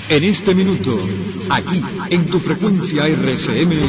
En este minuto, aquí, en tu frecuencia RCM,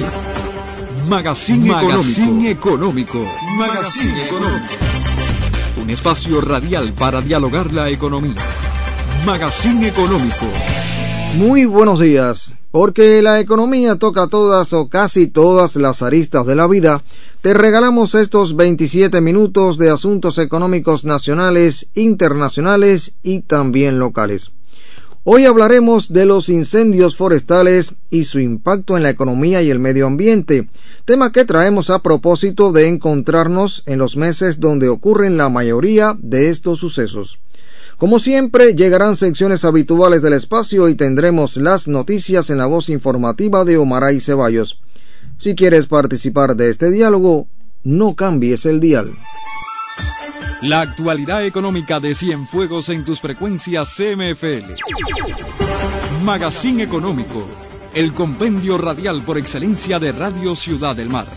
Magazine Económico. Magazine Económico. Un espacio radial para dialogar la economía. Magazine Económico. Muy buenos días. Porque la economía toca todas o casi todas las aristas de la vida, te regalamos estos 27 minutos de asuntos económicos nacionales, internacionales y también locales. Hoy hablaremos de los incendios forestales y su impacto en la economía y el medio ambiente, tema que traemos a propósito de encontrarnos en los meses donde ocurren la mayoría de estos sucesos. Como siempre, llegarán secciones habituales del espacio y tendremos las noticias en la voz informativa de Omaray Ceballos. Si quieres participar de este diálogo, no cambies el dial. La actualidad económica de Cienfuegos en tus frecuencias CMFL. Magazine Económico, el compendio radial por excelencia de Radio Ciudad del Mar.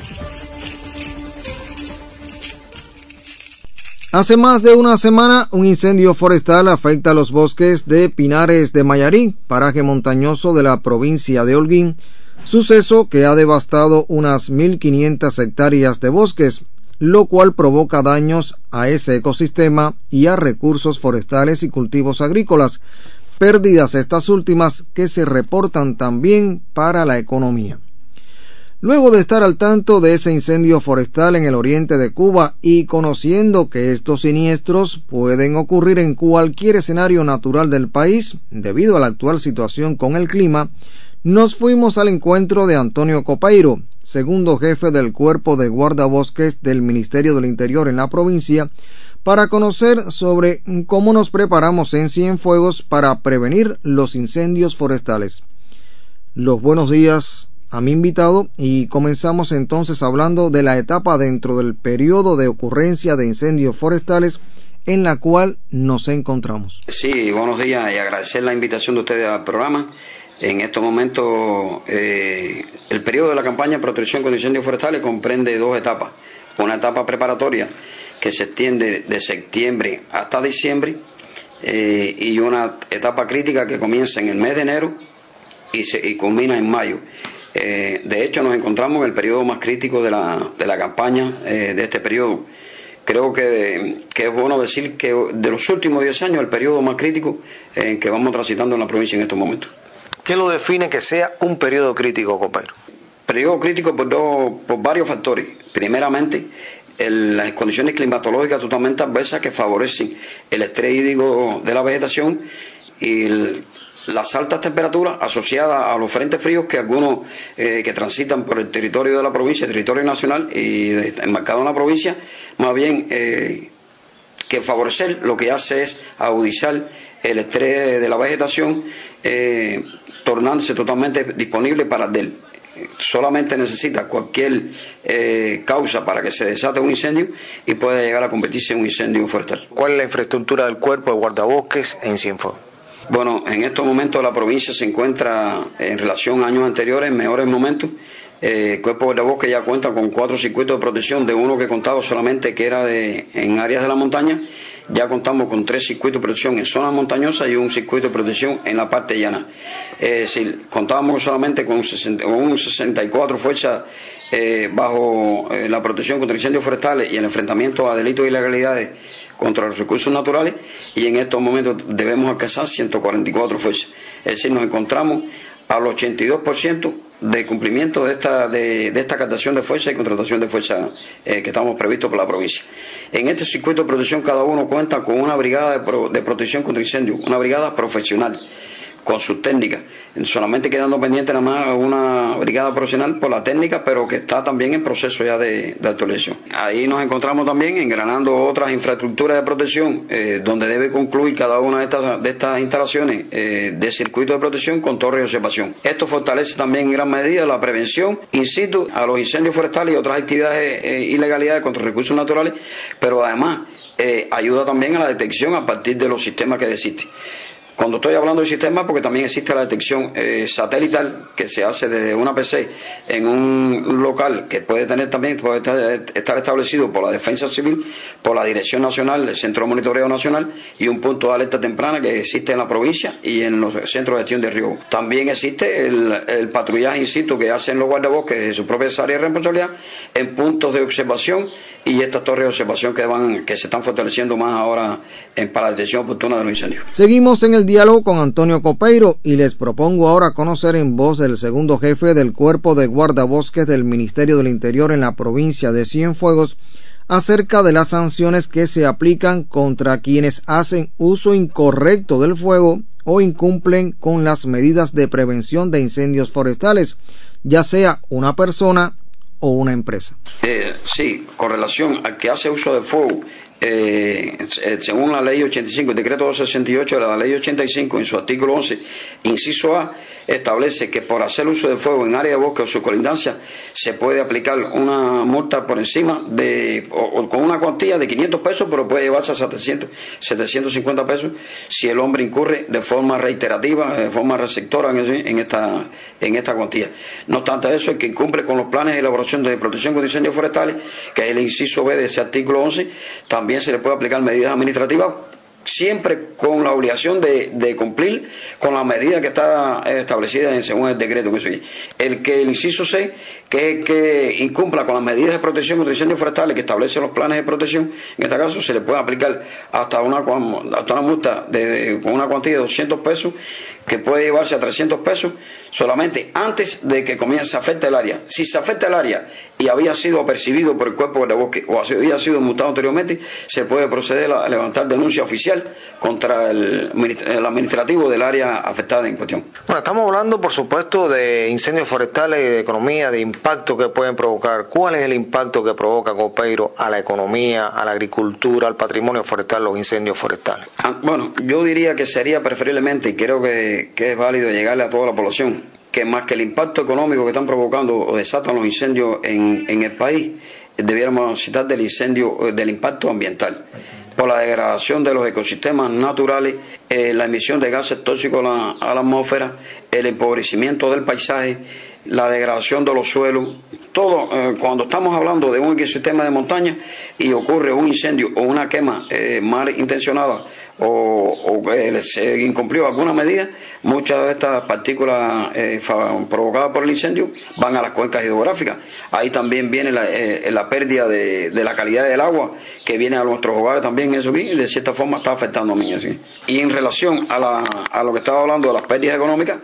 Hace más de una semana, un incendio forestal afecta los bosques de Pinares de Mayarí, paraje montañoso de la provincia de Holguín, suceso que ha devastado unas 1.500 hectáreas de bosques, lo cual provoca daños a ese ecosistema y a recursos forestales y cultivos agrícolas, pérdidas estas últimas que se reportan también para la economía. Luego de estar al tanto de ese incendio forestal en el oriente de Cuba y conociendo que estos siniestros pueden ocurrir en cualquier escenario natural del país debido a la actual situación con el clima, nos fuimos al encuentro de Antonio Copeiro, segundo jefe del Cuerpo de Guardabosques del Ministerio del Interior en la provincia, para conocer sobre cómo nos preparamos en Cienfuegos para prevenir los incendios forestales. Los buenos días a mi invitado y comenzamos entonces hablando de la etapa dentro del periodo de ocurrencia de incendios forestales en la cual nos encontramos. Sí, buenos días y agradecer la invitación de ustedes al programa. En estos momentos el periodo de la campaña de protección contra incendios forestales comprende dos etapas. Una etapa preparatoria que se extiende de septiembre hasta diciembre y una etapa crítica que comienza en el mes de enero y culmina en mayo. De hecho, nos encontramos en el periodo más crítico de la campaña de este periodo. Creo que es bueno decir que de los últimos 10 años el periodo más crítico en que vamos transitando en la provincia en estos momentos. ¿Qué lo define que sea un periodo crítico, Copeiro? Periodo crítico por varios factores. Primeramente, las condiciones climatológicas totalmente adversas que favorecen el estrés hídrico de la vegetación y las altas temperaturas asociadas a los frentes fríos que algunos que transitan por el territorio de la provincia, territorio nacional y enmarcado en la provincia, más bien que favorecer lo que hace es agudizar el estrés de la vegetación, tornándose totalmente disponible para arder. Solamente necesita cualquier causa para que se desate un incendio y pueda llegar a convertirse en un incendio forestal. ¿Cuál es la infraestructura del Cuerpo de Guardabosques en Cienfuegos? Bueno, en estos momentos la provincia se encuentra en relación a años anteriores en mejores momentos. El Cuerpo de Guardabosques ya cuenta con 4 circuitos de protección, de uno que contaba solamente que era en áreas de la montaña. Ya contamos con 3 circuitos de protección en zonas montañosas y un circuito de protección en la parte llana. Contábamos solamente con 64 fuerzas bajo la protección contra incendios forestales y el enfrentamiento a delitos e ilegalidades contra los recursos naturales, y en estos momentos debemos alcanzar 144 fuerzas. Es decir, nos encontramos al 82% de cumplimiento de esta captación de fuerza y contratación de fuerza que estamos previstos por la provincia. En este circuito de protección cada uno cuenta con una brigada de protección contra incendios, una brigada profesional con sus técnicas, solamente quedando pendiente nada más una brigada profesional por la técnica, pero que está también en proceso ya de actualización. Ahí nos encontramos también engranando otras infraestructuras de protección, donde debe concluir cada una de estas instalaciones de circuito de protección con torre de observación. Esto fortalece también en gran medida la prevención in situ a los incendios forestales y otras actividades ilegalidades contra recursos naturales, pero además ayuda también a la detección a partir de los sistemas que existen. Cuando estoy hablando de sistema, porque también existe la detección satelital que se hace desde una PC en un local que puede estar establecido por la Defensa Civil, por la Dirección Nacional del Centro de Monitoreo Nacional y un punto de alerta temprana que existe en la provincia y en los centros de gestión de riesgo. También existe el patrullaje in situ que hacen los guardabosques de sus propias áreas de responsabilidad en puntos de observación y estas torres de observación que se están fortaleciendo más ahora para la detección oportuna de los incendios. Seguimos en el diálogo con Antonio Copeiro y les propongo ahora conocer en voz del segundo jefe del Cuerpo de Guardabosques del Ministerio del Interior en la provincia de Cienfuegos acerca de las sanciones que se aplican contra quienes hacen uso incorrecto del fuego o incumplen con las medidas de prevención de incendios forestales, ya sea una persona o una empresa. Sí, con relación al que hace uso del fuego, según la ley 85, el decreto 268 de la ley 85, en su artículo 11, inciso A, establece que por hacer uso de fuego en área de bosque o su colindancia se puede aplicar una multa por encima o con una cuantía de 500 pesos, pero puede llevarse a 750 pesos si el hombre incurre de forma reiterativa, de forma receptora en esta cuantía. No obstante eso, el que incumple con los planes de elaboración de protección contra incendios forestales, que es el inciso B de ese artículo 11, también se le puede aplicar medidas administrativas, siempre con la obligación de cumplir con la medida que está establecida según el decreto. El inciso C, que es el que incumpla con las medidas de protección contra incendios forestales que establecen los planes de protección, en este caso se le puede aplicar hasta una multa con una cuantía de 200 pesos que puede llevarse a 300 pesos solamente antes de que comience a afectar el área. Si se afecta el área y había sido apercibido por el cuerpo de bosque o había sido multado anteriormente, se puede proceder a levantar denuncia oficial contra el administrativo del área afectada en cuestión. Bueno, estamos hablando, por supuesto, de incendios forestales y de economía, de impacto que pueden provocar. ¿Cuál es el impacto que provoca, Copeiro, a la economía, a la agricultura, al patrimonio forestal, los incendios forestales? Bueno, yo diría que sería preferiblemente, y creo que es válido llegarle a toda la población, que más que el impacto económico que están provocando o desatan los incendios en el país, debiéramos citar del impacto ambiental, por la degradación de los ecosistemas naturales, la emisión de gases tóxicos a la atmósfera, el empobrecimiento del paisaje, la degradación de los suelos, todo. Cuando estamos hablando de un ecosistema de montaña y ocurre un incendio o una quema mal intencionada o se incumplió alguna medida, muchas de estas partículas provocadas por el incendio van a las cuencas hidrográficas. Ahí también viene la pérdida de la calidad del agua que viene a nuestros hogares también, eso y de cierta forma está afectando a niños. ¿Sí? Y en relación a lo que estaba hablando de las pérdidas económicas,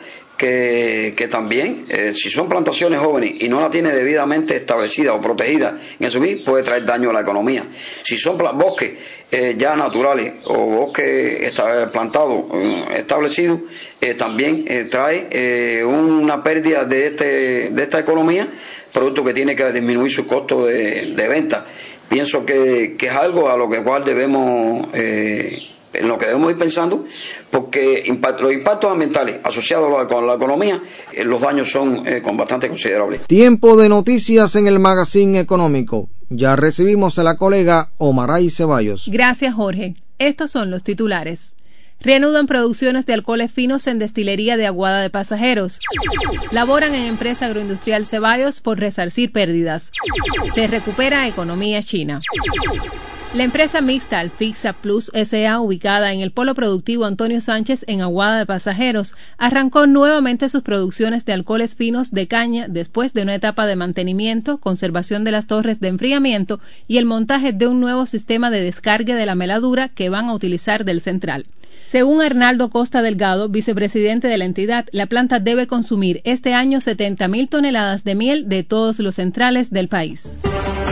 que también, si son plantaciones jóvenes y no la tiene debidamente establecida o protegida en eso, puede traer daño a la economía. Si son bosques ya naturales o bosques plantados, establecidos, también trae una pérdida de esta economía, producto que tiene que disminuir su costo de venta. Pienso que es algo a lo que cual debemos en lo que debemos ir pensando, porque los impactos ambientales asociados con la economía, los daños son bastante considerables. Tiempo de noticias en el Magazine Económico. Ya recibimos a la colega Omaray Ceballos. Gracias, Jorge. Estos son los titulares. Reanudan producciones de alcoholes finos en destilería de Aguada de Pasajeros. Laboran en empresa agroindustrial Ceballos por resarcir pérdidas. Se recupera economía china. La empresa mixta Alfixa Plus S.A., ubicada en el Polo Productivo Antonio Sánchez en Aguada de Pasajeros, arrancó nuevamente sus producciones de alcoholes finos de caña después de una etapa de mantenimiento, conservación de las torres de enfriamiento y el montaje de un nuevo sistema de descargue de la meladura que van a utilizar del central. Según Arnaldo Costa Delgado, vicepresidente de la entidad, la planta debe consumir este año 70,000 toneladas de miel de todos los centrales del país.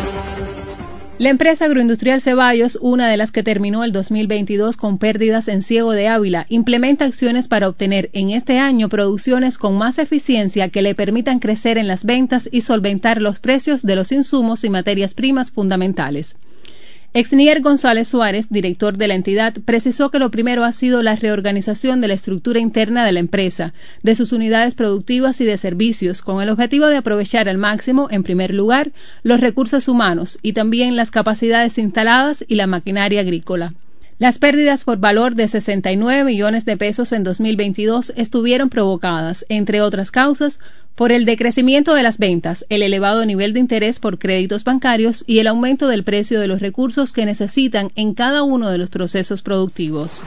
La empresa agroindustrial Ceballos, una de las que terminó el 2022 con pérdidas en Ciego de Ávila, implementa acciones para obtener en este año producciones con más eficiencia que le permitan crecer en las ventas y solventar los precios de los insumos y materias primas fundamentales. Exnier González Suárez, director de la entidad, precisó que lo primero ha sido la reorganización de la estructura interna de la empresa, de sus unidades productivas y de servicios, con el objetivo de aprovechar al máximo, en primer lugar, los recursos humanos y también las capacidades instaladas y la maquinaria agrícola. Las pérdidas por valor de 69 millones de pesos en 2022 estuvieron provocadas, entre otras causas, por el decrecimiento de las ventas, el elevado nivel de interés por créditos bancarios y el aumento del precio de los recursos que necesitan en cada uno de los procesos productivos.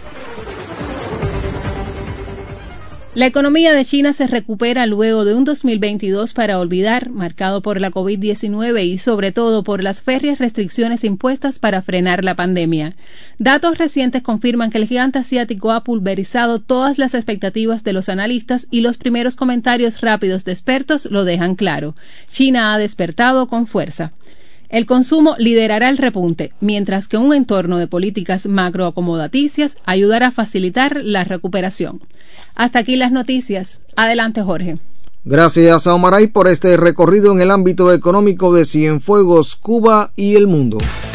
La economía de China se recupera luego de un 2022 para olvidar, marcado por la COVID-19 y sobre todo por las férreas restricciones impuestas para frenar la pandemia. Datos recientes confirman que el gigante asiático ha pulverizado todas las expectativas de los analistas y los primeros comentarios rápidos de expertos lo dejan claro. China ha despertado con fuerza. El consumo liderará el repunte, mientras que un entorno de políticas macroacomodaticias ayudará a facilitar la recuperación. Hasta aquí las noticias. Adelante, Jorge. Gracias a Omaray por este recorrido en el ámbito económico de Cienfuegos, Cuba y el mundo.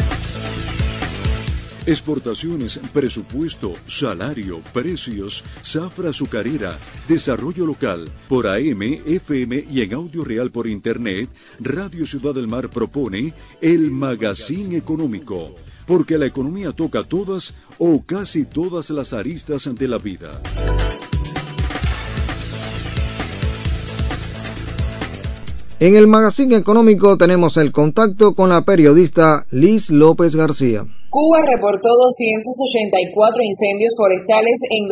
Exportaciones, presupuesto, salario, precios, zafra azucarera, desarrollo local. Por AM, FM y en audio real por Internet, Radio Ciudad del Mar propone el Magazine Económico, porque la economía toca todas o casi todas las aristas de la vida. En el Magazine Económico tenemos el contacto con la periodista Liz López García. Cuba reportó 284 incendios forestales en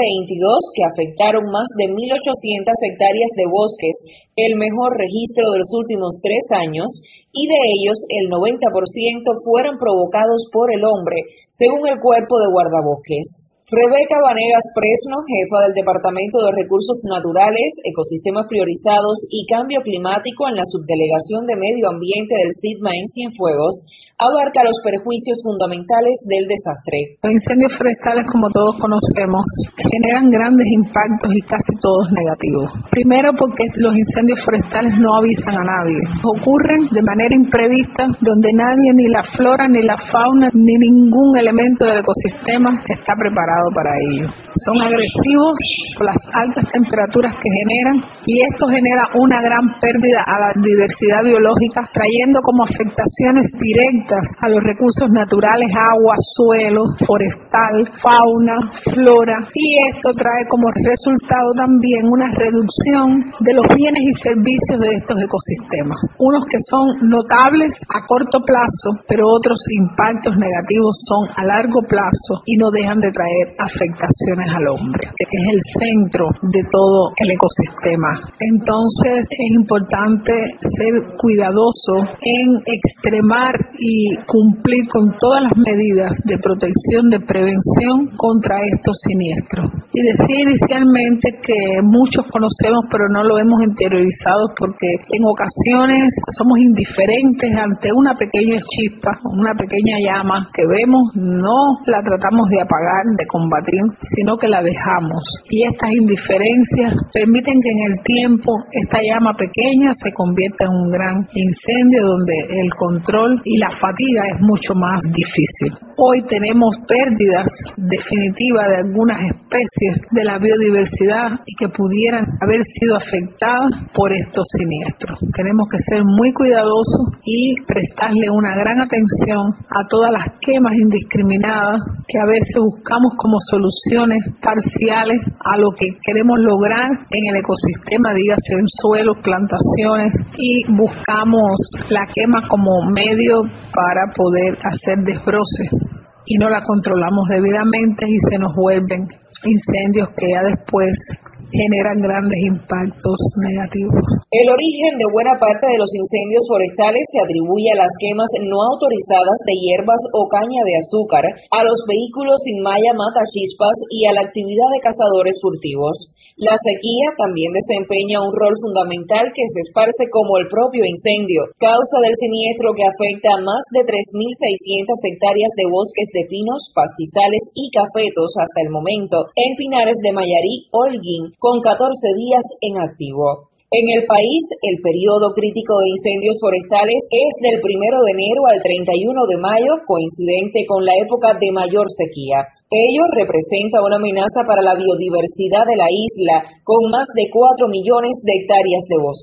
2022 que afectaron más de 1.800 hectáreas de bosques, el mejor registro de los últimos 3 años, y de ellos el 90% fueron provocados por el hombre, según el Cuerpo de Guardabosques. Rebeca Vanegas Presno, jefa del Departamento de Recursos Naturales, Ecosistemas Priorizados y Cambio Climático en la Subdelegación de Medio Ambiente del SIDMA en Cienfuegos, abarca los perjuicios fundamentales del desastre. Los incendios forestales, como todos conocemos, generan grandes impactos y casi todos negativos. Primero, porque los incendios forestales no avisan a nadie. Ocurren de manera imprevista, donde nadie, ni la flora, ni la fauna, ni ningún elemento del ecosistema está preparado para ello. Son agresivos por las altas temperaturas que generan, y esto genera una gran pérdida a la diversidad biológica, trayendo como afectaciones directas a los recursos naturales, agua, suelo, forestal, fauna, flora, y esto trae como resultado también una reducción de los bienes y servicios de estos ecosistemas, unos que son notables a corto plazo, pero otros impactos negativos son a largo plazo y no dejan de traer afectaciones al hombre, que es el centro de todo el ecosistema. Entonces es importante ser cuidadoso en extremar y cumplir con todas las medidas de protección, de prevención contra estos siniestros. Y decía inicialmente que muchos conocemos pero no lo hemos interiorizado, porque en ocasiones somos indiferentes ante una pequeña chispa, una pequeña llama que vemos, no la tratamos de apagar, de combatir, sino que la dejamos. Y estas indiferencias permiten que en el tiempo esta llama pequeña se convierta en un gran incendio donde el control y la fatiga es mucho más difícil. Hoy tenemos pérdidas definitivas de algunas especies de la biodiversidad y que pudieran haber sido afectadas por estos siniestros. Tenemos que ser muy cuidadosos y prestarle una gran atención a todas las quemas indiscriminadas que a veces buscamos como soluciones parciales a lo que queremos lograr en el ecosistema, dígase en suelos, plantaciones, y buscamos la quema como medio para poder hacer desbroces y no la controlamos debidamente y se nos vuelven incendios que ya después generan grandes impactos negativos. El origen de buena parte de los incendios forestales se atribuye a las quemas no autorizadas de hierbas o caña de azúcar, a los vehículos sin malla matachispas y a la actividad de cazadores furtivos. La sequía también desempeña un rol fundamental que se esparce como el propio incendio, causa del siniestro que afecta a más de 3.600 hectáreas de bosques de pinos, pastizales y cafetos hasta el momento en Pinares de Mayarí, Holguín, con 14 días en activo. En el país, el periodo crítico de incendios forestales es del 1 de enero al 31 de mayo, coincidente con la época de mayor sequía. Ello representa una amenaza para la biodiversidad de la isla, con más de 4 millones de hectáreas de bosques.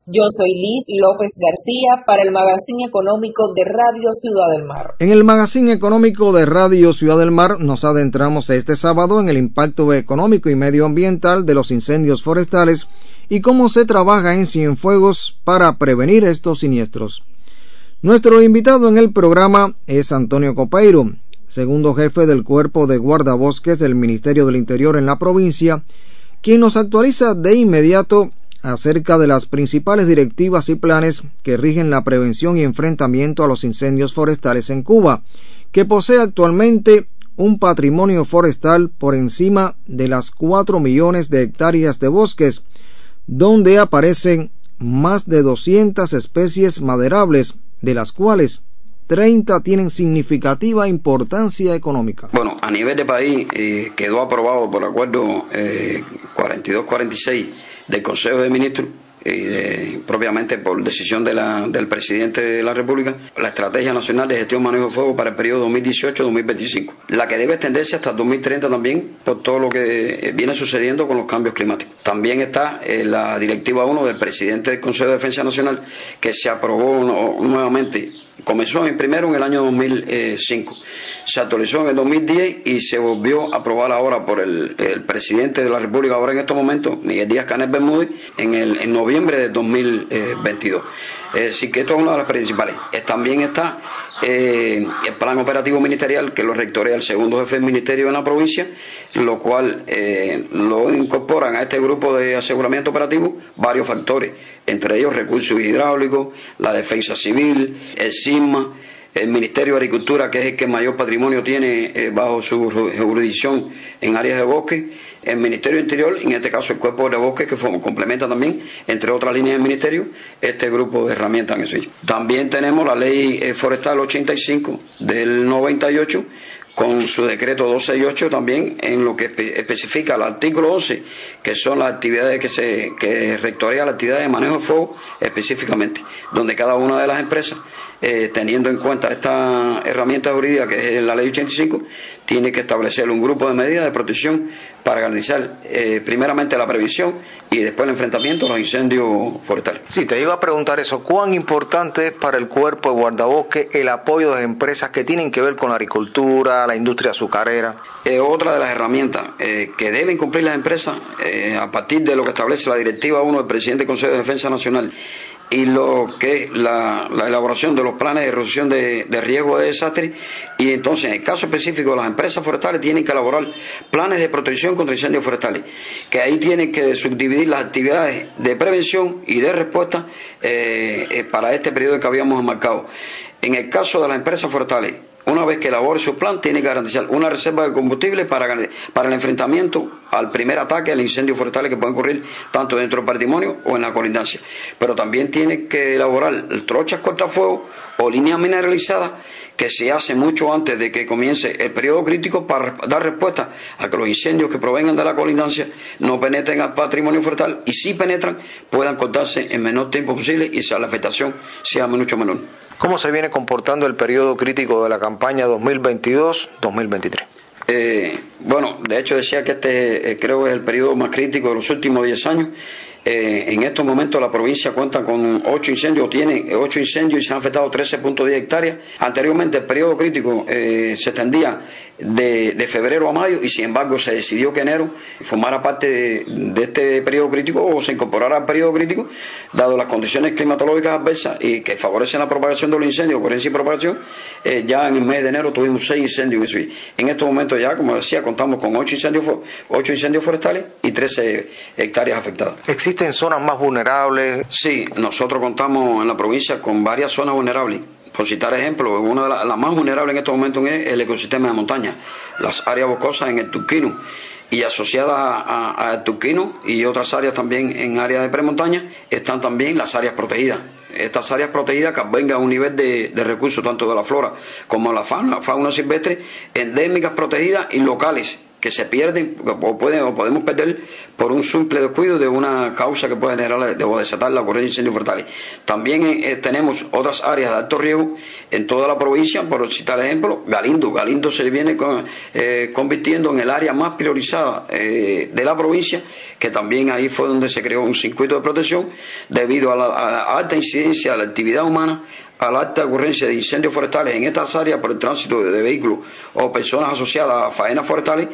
Yo soy Liz López García para el Magazine Económico de Radio Ciudad del Mar. En el Magazine Económico de Radio Ciudad del Mar nos adentramos este sábado en el impacto económico y medioambiental de los incendios forestales y cómo se trabaja en Cienfuegos para prevenir estos siniestros. Nuestro invitado en el programa es Antonio Copeiro, segundo jefe del Cuerpo de Guardabosques del Ministerio del Interior en la provincia, quien nos actualiza de inmediato acerca de las principales directivas y planes que rigen la prevención y enfrentamiento a los incendios forestales en Cuba, que posee actualmente un patrimonio forestal por encima de las 4 millones de hectáreas de bosques, donde aparecen más de 200 especies maderables, de las cuales 30 tienen significativa importancia económica. Bueno, a nivel de país quedó aprobado por acuerdo 42-46 del Consejo de Ministros, propiamente por decisión del presidente de la República, la Estrategia Nacional de Gestión y Manejo de Fuego para el periodo 2018-2025, la que debe extenderse hasta 2030 también por todo lo que viene sucediendo con los cambios climáticos. También está la Directiva 1 del presidente del Consejo de Defensa Nacional, que se aprobó nuevamente. Comenzó primero en el año 2005, se actualizó en el 2010 y se volvió a aprobar ahora por el presidente de la República, ahora en estos momentos, Miguel Díaz-Canel Bermúdez, en noviembre de 2022. Es decir, que esto es una de las principales. También está el plan operativo ministerial, que lo rectorea el segundo jefe del ministerio en la provincia, lo cual lo incorporan a este grupo de aseguramiento operativo varios factores, entre ellos recursos hidráulicos, la defensa civil, el SISMA, el Ministerio de Agricultura, que es el que mayor patrimonio tiene bajo su jurisdicción en áreas de bosque, el Ministerio del Interior, en este caso el Cuerpo de Bosques, que complementa también, entre otras líneas del Ministerio, este grupo de herramientas en eso. También tenemos la Ley Forestal 85 del 98, con su decreto 268 también, en lo que especifica el artículo 11, que son las actividades que rectorea la actividad de manejo de fuego específicamente, donde cada una de las empresas, teniendo en cuenta esta herramienta jurídica que es la Ley 85, tiene que establecer un grupo de medidas de protección para garantizar primeramente la prevención y después el enfrentamiento a los incendios forestales. Sí, te iba a preguntar eso, ¿cuán importante es para el Cuerpo de Guardabosques el apoyo de empresas que tienen que ver con la agricultura, la industria azucarera? Otra de las herramientas que deben cumplir las empresas a partir de lo que establece la Directiva 1 del presidente del Consejo de Defensa Nacional y lo que es la elaboración de los planes de reducción de riesgo de desastre, y entonces en el caso específico las empresas forestales tienen que elaborar planes de protección contra incendios forestales, que ahí tienen que subdividir las actividades de prevención y de respuesta para este periodo que habíamos marcado. En el caso de las empresas forestales, una vez que elabore su plan, tiene que garantizar una reserva de combustible para el enfrentamiento al primer ataque al incendio forestal que pueden ocurrir tanto dentro del patrimonio o en la colindancia. Pero también tiene que elaborar trochas cortafuegos o líneas mineralizadas que se hace mucho antes de que comience el periodo crítico para dar respuesta a que los incendios que provengan de la colindancia no penetren al patrimonio forestal, y si penetran puedan cortarse en menor tiempo posible y la afectación sea mucho menor. ¿Cómo se viene comportando el periodo crítico de la campaña 2022-2023? Bueno, de hecho decía que este creo que es el periodo más crítico de los últimos 10 años. En estos momentos la provincia cuenta con 8 incendios, tiene 8 incendios y se han afectado 13.10 hectáreas. Anteriormente el periodo crítico se extendía de febrero a mayo, y sin embargo se decidió que enero formara parte de este periodo crítico o se incorporara al periodo crítico, dado las condiciones climatológicas adversas y que favorecen la propagación de los incendios, ocurrencia y propagación. Ya en el mes de enero tuvimos 6 incendios. En estos momentos ya, como decía, contamos con 8 incendios forestales y 13 hectáreas afectadas. ¿Existen zonas más vulnerables? Sí, nosotros contamos en la provincia con varias zonas vulnerables. Por citar ejemplos, una de las más vulnerables en estos momentos es el ecosistema de montaña, las áreas boscosas en el Turquino, y asociadas al Turquino y otras áreas también en áreas de premontaña están también las áreas protegidas. Estas áreas protegidas que albergan un nivel de recursos tanto de la flora como de la fauna silvestre, endémicas protegidas y locales, que se pierden o podemos perder por un simple descuido de una causa que puede generar o desatar la ocurrencia de incendios forestales. También tenemos otras áreas de alto riesgo en toda la provincia, por citar ejemplo, Galindo se viene convirtiendo en el área más priorizada de la provincia, que también ahí fue donde se creó un circuito de protección debido a la alta incidencia de la actividad humana, a la alta ocurrencia de incendios forestales en estas áreas por el tránsito de vehículos o personas asociadas a faenas forestales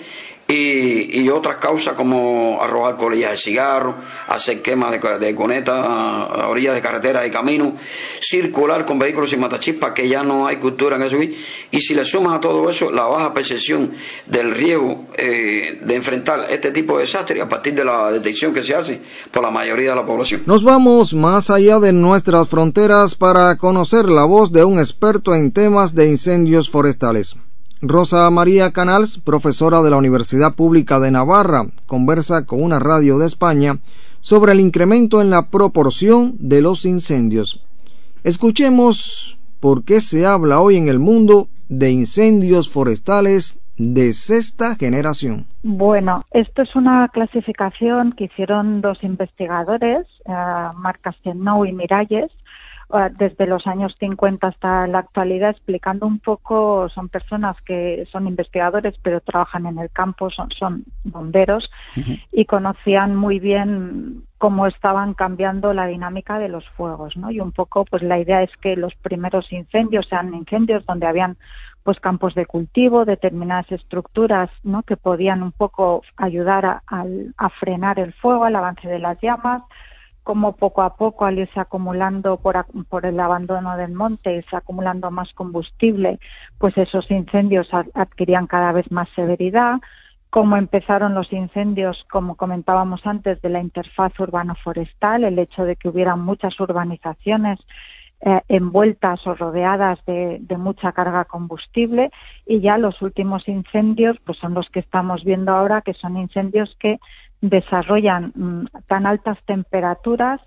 y otras causas como arrojar colillas de cigarro, hacer quemas de cunetas a orillas de carreteras y caminos, circular con vehículos sin matachispas, que ya no hay cultura en eso. Y si le sumas a todo eso la baja percepción del riesgo de enfrentar este tipo de desastres a partir de la detección que se hace por la mayoría de la población. Nos vamos más allá de nuestras fronteras para conocer la voz de un experto en temas de incendios forestales. Rosa María Canals, profesora de la Universidad Pública de Navarra, conversa con una radio de España sobre el incremento en la proporción de los incendios. Escuchemos por qué se habla hoy en el mundo de incendios forestales de sexta generación. Bueno, esto es una clasificación que hicieron dos investigadores, Marc Castelnau y Miralles, desde los años 50 hasta la actualidad, explicando un poco. Son personas que son investigadores pero trabajan en el campo, son bomberos, y conocían muy bien cómo estaban cambiando la dinámica de los fuegos, ¿no? Y un poco pues la idea es que los primeros incendios sean incendios donde habían pues campos de cultivo, determinadas estructuras, ¿no?, que podían un poco ayudar a frenar el fuego, al avance de las llamas, como poco a poco, al irse acumulando por el abandono del monte, irse acumulando más combustible, pues esos incendios adquirían cada vez más severidad. Cómo empezaron los incendios, como comentábamos antes, de la interfaz urbano-forestal, el hecho de que hubiera muchas urbanizaciones envueltas o rodeadas de mucha carga combustible, y ya los últimos incendios pues son los que estamos viendo ahora, que son incendios que desarrollan tan altas temperaturas,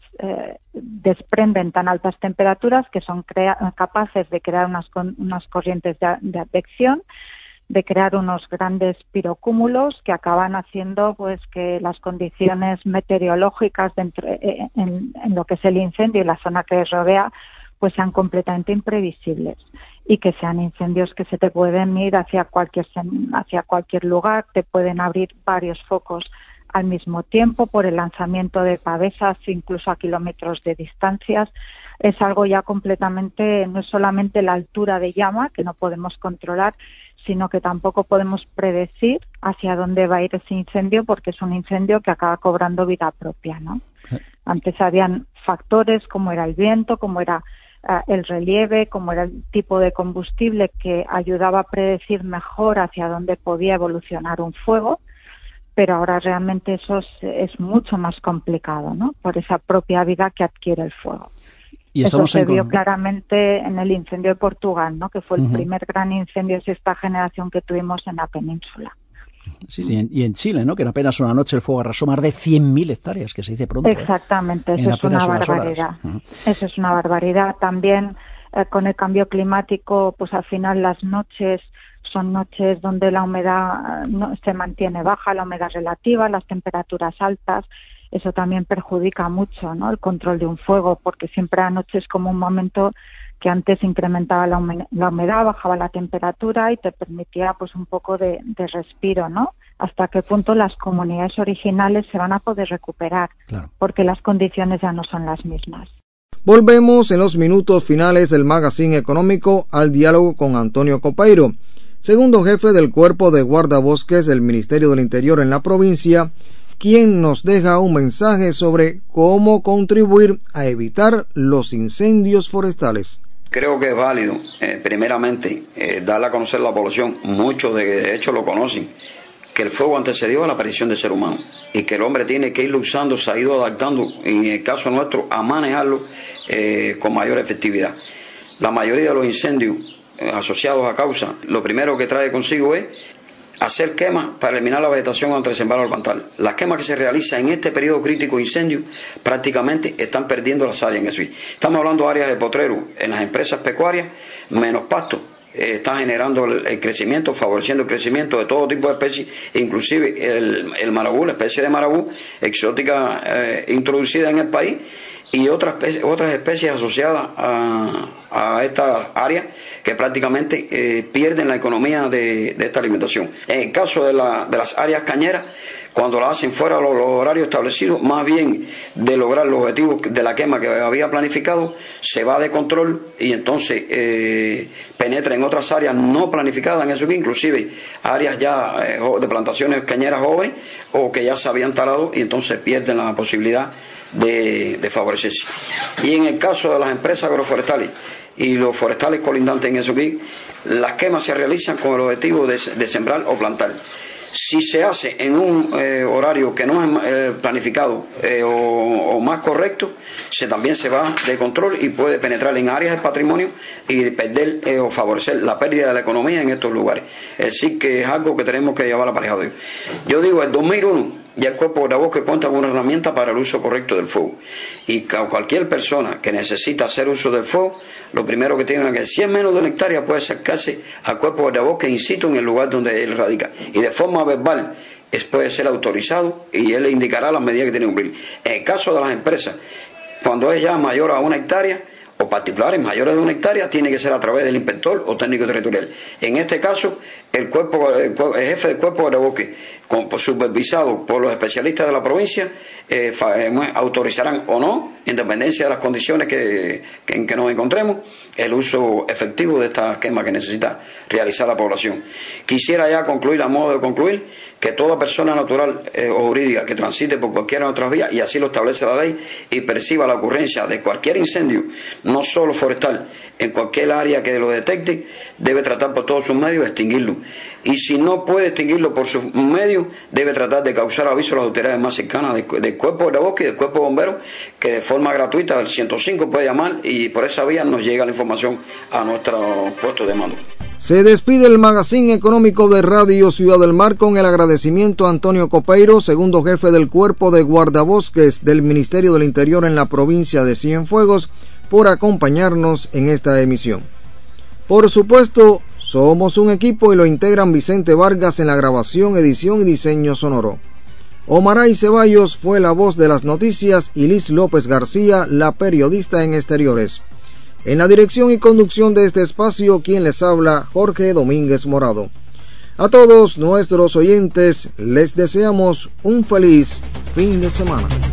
desprenden tan altas temperaturas que son capaces de crear unas corrientes de advección, de crear unos grandes pirocúmulos que acaban haciendo pues que las condiciones meteorológicas en lo que es el incendio y la zona que rodea pues sean completamente imprevisibles, y que sean incendios que se te pueden ir hacia cualquier lugar, te pueden abrir varios focos al mismo tiempo por el lanzamiento de pavesas, incluso a kilómetros de distancias. Es algo ya completamente, no es solamente la altura de llama, que no podemos controlar, sino que tampoco podemos predecir hacia dónde va a ir ese incendio, porque es un incendio que acaba cobrando vida propia, ¿no? Antes habían factores como era el viento, como era el relieve, como era el tipo de combustible, que ayudaba a predecir mejor hacia dónde podía evolucionar un fuego, pero ahora realmente eso es mucho más complicado, ¿no?, por esa propia vida que adquiere el fuego. Y eso se vio claramente en el incendio de Portugal, ¿no?, que fue el primer gran incendio de esta generación que tuvimos en la península. Sí, y en Chile, ¿no?, que en apenas una noche el fuego arrasó más de 100.000 hectáreas, que se dice pronto. Exactamente, eso es una barbaridad. Eso es una barbaridad. También con el cambio climático, pues al final las noches son noches donde la humedad no se mantiene baja, la humedad relativa, las temperaturas altas. Eso también perjudica mucho, ¿no?, el control de un fuego, porque siempre anoche es como un momento que antes incrementaba la humedad, bajaba la temperatura y te permitía pues un poco de respiro, ¿no? Hasta qué punto las comunidades originales se van a poder recuperar, claro, porque las condiciones ya no son las mismas. Volvemos en los minutos finales del Magazine Económico al diálogo con Antonio Copeiro, segundo jefe del Cuerpo de Guardabosques del Ministerio del Interior en la provincia, quien nos deja un mensaje sobre cómo contribuir a evitar los incendios forestales. Creo que es válido, primeramente, darle a conocer a la población, muchos de hecho lo conocen, que el fuego antecedió a la aparición del ser humano y que el hombre tiene que irlo usando, se ha ido adaptando, en el caso nuestro, a manejarlo con mayor efectividad. La mayoría de los incendios asociados a causa, lo primero que trae consigo es hacer quemas para eliminar la vegetación ante el sembrado ornamental. Las quemas que se realizan en este periodo crítico de incendio prácticamente están perdiendo las áreas en eso. Estamos hablando de áreas de potrero en las empresas pecuarias, menos pasto está generando el crecimiento, favoreciendo el crecimiento de todo tipo de especies, inclusive el marabú, la especie de marabú exótica introducida en el país, y otras especies asociadas a esta área que prácticamente pierden la economía de esta alimentación. En el caso de las áreas cañeras, cuando la hacen fuera de los horarios establecidos, más bien de lograr los objetivos de la quema que había planificado, se va de control y entonces penetra en otras áreas no planificadas, en eso que inclusive áreas ya de plantaciones cañeras jóvenes o que ya se habían talado, y entonces pierden la posibilidad de favorecerse. Y en el caso de las empresas agroforestales y los forestales colindantes en Esuquí, las quemas se realizan con el objetivo de sembrar o plantar. Si se hace en un horario que no es planificado o más correcto, también se va de control y puede penetrar en áreas del patrimonio y perder o favorecer la pérdida de la economía en estos lugares. Es decir, que es algo que tenemos que llevar aparejado. Yo digo, en 2001 ya el Cuerpo Guardabosques cuenta con una herramienta para el uso correcto del fuego. Y cualquier persona que necesita hacer uso del fuego, lo primero que tiene que, si es menos de una hectárea, puede acercarse al Cuerpo Guardabosques in situ en el lugar donde él radica. Y de forma verbal puede ser autorizado y él le indicará las medidas que tiene que cumplir. En el caso de las empresas, cuando es ya mayor a una hectárea, o particulares mayores de una hectárea, tiene que ser a través del inspector o técnico territorial. En este caso, el jefe del Cuerpo Guardabosques, supervisado por los especialistas de la provincia, autorizarán o no, en dependencia de las condiciones en que nos encontremos, el uso efectivo de esta quema que necesita realizar la población. Quisiera ya concluir, a modo de concluir, que toda persona natural o jurídica que transite por cualquiera de nuestras vías, y así lo establece la ley, y perciba la ocurrencia de cualquier incendio, no solo forestal, en cualquier área que lo detecte, debe tratar por todos sus medios de extinguirlo. Y si no puede extinguirlo por sus medios, debe tratar de causar aviso a las autoridades más cercanas del Cuerpo Guardabosques y del Cuerpo de Bomberos, que de forma gratuita el 105 puede llamar y por esa vía nos llega la información a nuestro puesto de mando. Se despide el magazine económico de Radio Ciudad del Mar con el agradecimiento a Antonio Copeiro, segundo jefe del Cuerpo de Guardabosques del Ministerio del Interior en la provincia de Cienfuegos, por acompañarnos en esta emisión. Por supuesto, somos un equipo y lo integran Vicente Vargas en la grabación, edición y diseño sonoro. Omaray Ceballos fue la voz de las noticias y Liz López García, la periodista en exteriores. En la dirección y conducción de este espacio, quien les habla, Jorge Domínguez Morado. A todos nuestros oyentes les deseamos un feliz fin de semana.